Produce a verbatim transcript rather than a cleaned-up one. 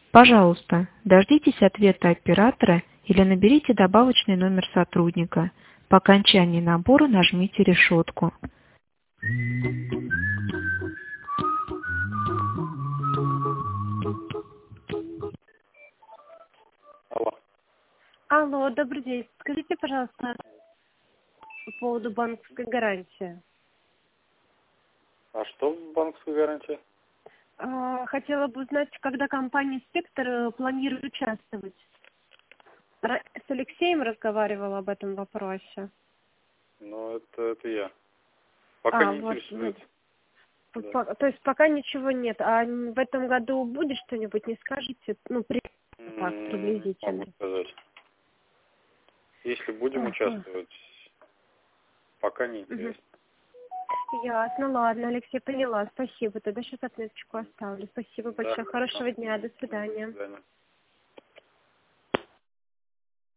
Пожалуйста, дождитесь ответа оператора или наберите добавочный номер сотрудника. По окончании набора нажмите решетку. Алло. Алло, добрый день. Скажите, пожалуйста, по поводу банковской гарантии. А что в банковской гарантии? А, Хотела бы узнать, когда компания «Спектр» э, планирует участвовать. Ра- С Алексеем разговаривала об этом вопросе. Ну, это, это я. Пока А, не вот, интересует. вот. Да. По- То есть пока ничего нет. А н- в этом году будет что-нибудь, не скажете? Ну, при... так, М, приблизительно. Могу сказать. Если будем Ага. участвовать, пока не Мгм. интересно. Ясно, ладно, Алексей, поняла. Спасибо. Тогда сейчас отметочку оставлю. Спасибо Да, большое. хорошо. Хорошего дня. До До свидания. свидания.